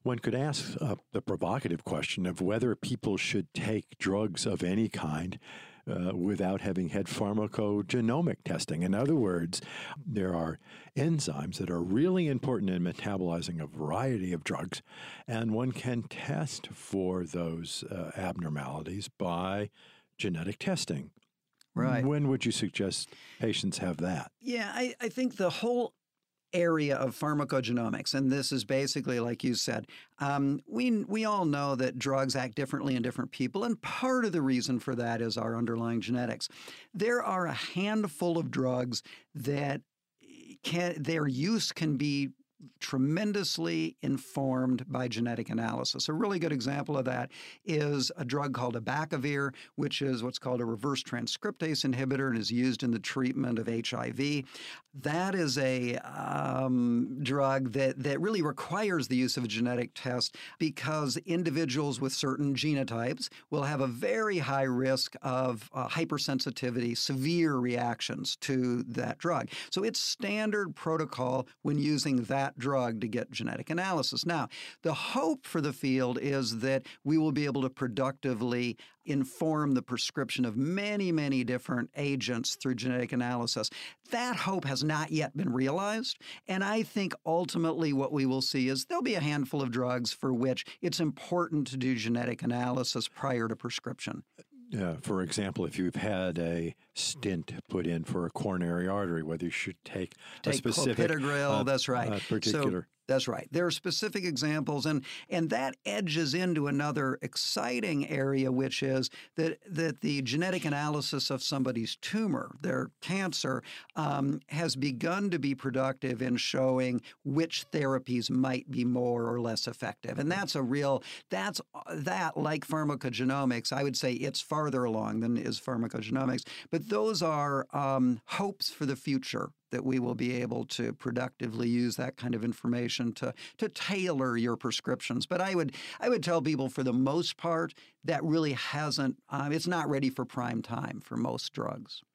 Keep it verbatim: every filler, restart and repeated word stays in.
One could ask uh, the provocative question of whether people should take drugs of any kind uh, without having had pharmacogenomic testing. In other words, there are enzymes that are really important in metabolizing a variety of drugs, and one can test for those uh, abnormalities by genetic testing. Right. When would you suggest patients have that? Yeah, I, I think the whole area of pharmacogenomics, and this is basically, like you said, um, we we all know that drugs act differently in different people, and part of the reason for that is our underlying genetics. There are a handful of drugs that can their use can be tremendously informed by genetic analysis. A really good example of that is a drug called abacavir, which is what's called a reverse transcriptase inhibitor and is used in the treatment of H I V. That is a um, drug that, that really requires the use of a genetic test because individuals with certain genotypes will have a very high risk of uh, hypersensitivity, severe reactions to that drug. So it's standard protocol when using that drug to get genetic analysis. Now, the hope for the field is that we will be able to productively inform the prescription of many, many different agents through genetic analysis. That hope has not yet been realized, and I think ultimately what we will see is there'll be a handful of drugs for which it's important to do genetic analysis prior to prescription. Uh, for example, if you've had a stent put in for a coronary artery, whether you should take, take a specific clopidogrel, uh, that's right. Uh, particular. So, that's right. There are specific examples, and and that edges into another exciting area, which is that that the genetic analysis of somebody's tumor, their cancer, um, has begun to be productive in showing which therapies might be more or less effective, and that's a real that's that like pharmacogenomics. I would say it's farther along than is pharmacogenomics, but those are um, hopes for the future, that we will be able to productively use that kind of information to to tailor your prescriptions. But I would I would tell people for the most part that really hasn't, um, it's not ready for prime time for most drugs.